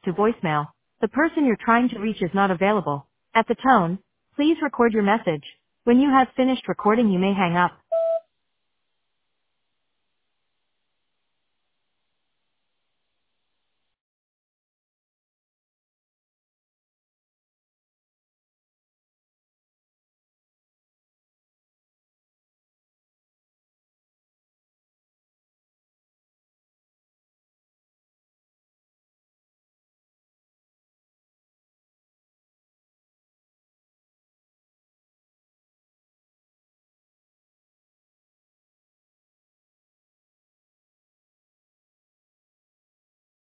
to voicemail. The person you're trying to reach is not available. At the tone, please record your message. When you have finished recording, you may hang up.